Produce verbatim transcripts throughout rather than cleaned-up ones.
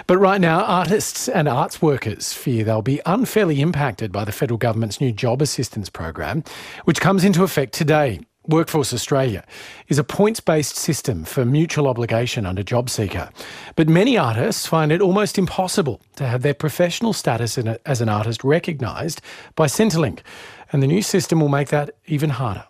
But right now, artists and arts workers fear they'll be unfairly impacted by the federal government's new job assistance program, which comes into effect today. Workforce Australia is a points-based system for mutual obligation under JobSeeker. But many artists find it almost impossible to have their professional status in a, as an artist recognised by Centrelink. And the new system will make that even harder.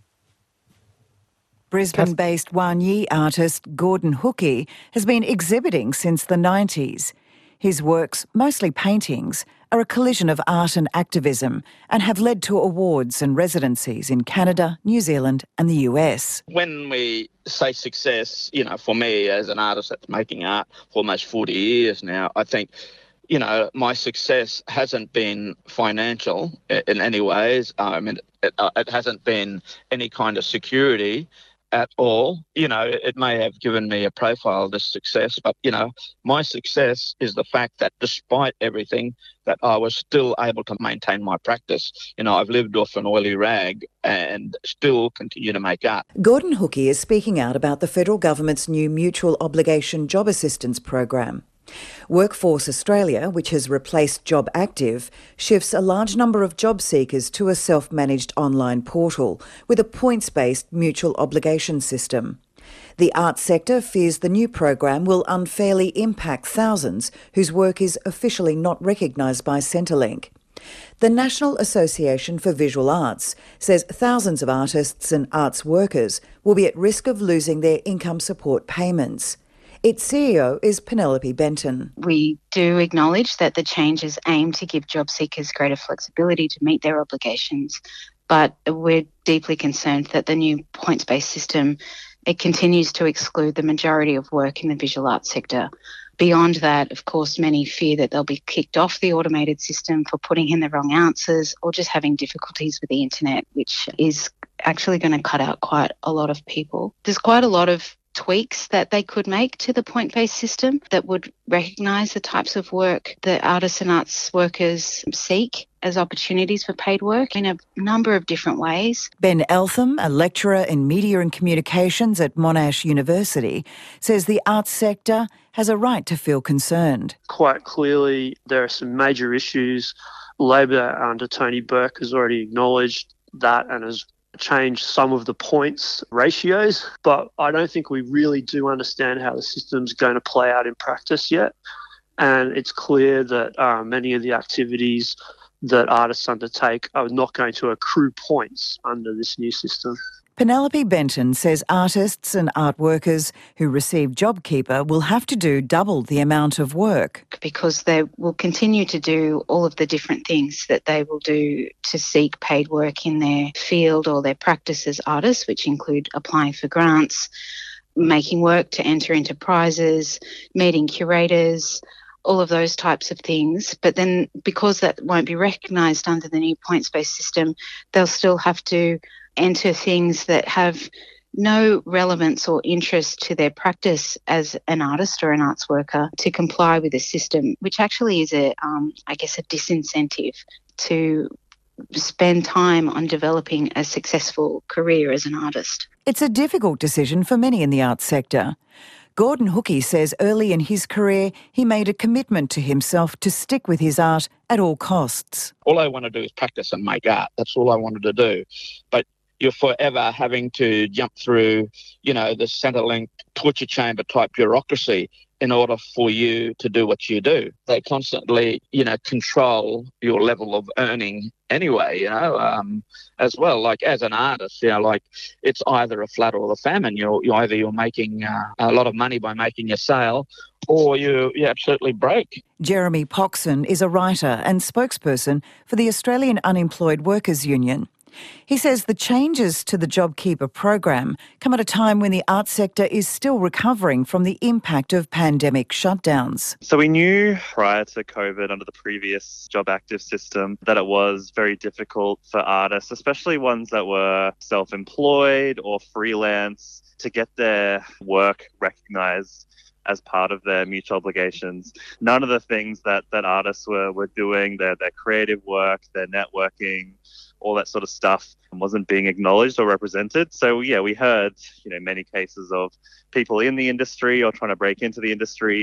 Brisbane-based Wanyi artist Gordon Hookey has been exhibiting since the nineties. His works, mostly paintings, are a collision of art and activism and have led to awards and residencies in Canada, New Zealand and the U S. When we say success, you know, for me as an artist that's making art for almost forty years now, I think, you know, my success hasn't been financial in any ways. I mean, it, it hasn't been any kind of security at all. You know, it may have given me a profile of this success, but, you know, my success is the fact that despite everything, that I was still able to maintain my practice. You know, I've lived off an oily rag and still continue to make art. Gordon Hookey is speaking out about the federal government's new mutual obligation job assistance program. Workforce Australia, which has replaced Job Active, shifts a large number of job seekers to a self-managed online portal with a points-based mutual obligation system. The arts sector fears the new program will unfairly impact thousands whose work is officially not recognised by Centrelink. The National Association for Visual Arts says thousands of artists and arts workers will be at risk of losing their income support payments. Its C E O is Penelope Benton. We do acknowledge that the changes aim to give job seekers greater flexibility to meet their obligations, but we're deeply concerned that the new points-based system, it continues to exclude the majority of work in the visual arts sector. Beyond that, of course, many fear that they'll be kicked off the automated system for putting in the wrong answers or just having difficulties with the internet, which is actually going to cut out quite a lot of people. There's quite a lot of tweaks that they could make to the point-based system that would recognise the types of work that artists and arts workers seek as opportunities for paid work in a number of different ways. Ben Eltham, a lecturer in media and communications at Monash University, says the arts sector has a right to feel concerned. Quite clearly, there are some major issues. Labor under Tony Burke has already acknowledged that and has change some of the points ratios, but I don't think we really do understand how the system's going to play out in practice yet. And it's clear that uh, many of the activities that artists undertake are not going to accrue points under this new system. Penelope Benton says artists and art workers who receive JobKeeper will have to do double the amount of work. Because they will continue to do all of the different things that they will do to seek paid work in their field or their practice as artists, which include applying for grants, making work to enter into prizes, meeting curators, all of those types of things. But then because that won't be recognised under the new points-based system, they'll still have to enter things that have no relevance or interest to their practice as an artist or an arts worker to comply with the system, which actually is a, um, I guess, a disincentive to spend time on developing a successful career as an artist. It's a difficult decision for many in the arts sector. Gordon Hookey says early in his career he made a commitment to himself to stick with his art at all costs. All I want to do is practice and make art. That's all I wanted to do. But you're forever having to jump through, you know, the Centrelink torture chamber type bureaucracy in order for you to do what you do. They constantly, you know, control your level of earning anyway, you know, um, as well. Like as an artist, you know, like it's either a flood or a famine. You're, you're either you're making uh, a lot of money by making a sale or you, you're absolutely broke. Jeremy Poxon is a writer and spokesperson for the Australian Unemployed Workers Union. He says the changes to the JobKeeper program come at a time when the arts sector is still recovering from the impact of pandemic shutdowns. So we knew prior to COVID under the previous Job Active system that it was very difficult for artists, especially ones that were self-employed or freelance, to get their work recognised as part of their mutual obligations. None of the things that, that artists were, were doing, their, their creative work, their networking, all that sort of stuff wasn't being acknowledged or represented. So yeah, we heard, you know, many cases of people in the industry or trying to break into the industry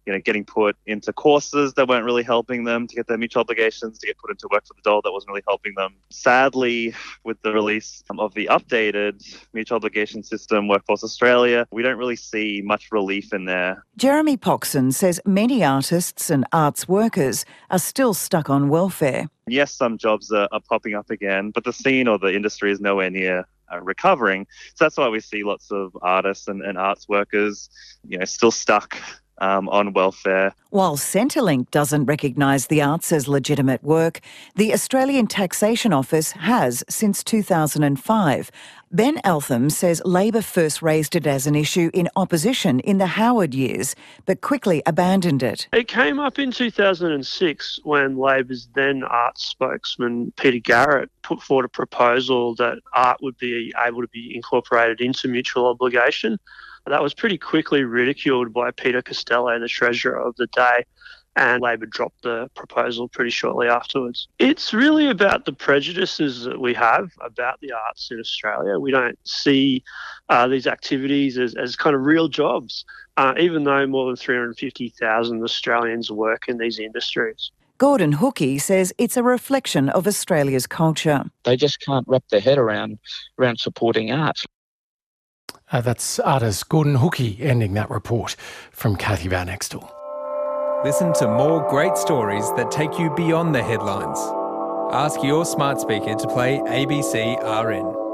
you know, getting put into courses that weren't really helping them to get their mutual obligations, to get put into work for the dole that wasn't really helping them. Sadly, with the release of the updated mutual obligation system, Workforce Australia, we don't really see much relief in there. Jeremy Poxon says many artists and arts workers are still stuck on welfare. Yes, some jobs are, are popping up again, but the scene or the industry is nowhere near uh, recovering. So that's why we see lots of artists and, and arts workers, you know, still stuck Um, on welfare. While Centrelink doesn't recognise the arts as legitimate work, the Australian Taxation Office has since two thousand five. Ben Eltham says Labor first raised it as an issue in opposition in the Howard years, but quickly abandoned it. It came up in two thousand six when Labor's then arts spokesman, Peter Garrett, put forward a proposal that art would be able to be incorporated into mutual obligation. That was pretty quickly ridiculed by Peter Costello, the Treasurer of the day, and Labor dropped the proposal pretty shortly afterwards. It's really about the prejudices that we have about the arts in Australia. We don't see uh, these activities as, as kind of real jobs, uh, even though more than three hundred fifty thousand Australians work in these industries. Gordon Hookey says it's a reflection of Australia's culture. They just can't wrap their head around around supporting arts. Uh, that's artist Gordon Hookey ending that report from Kathy Van Extel. Listen to more great stories that take you beyond the headlines. Ask your smart speaker to play A B C R N.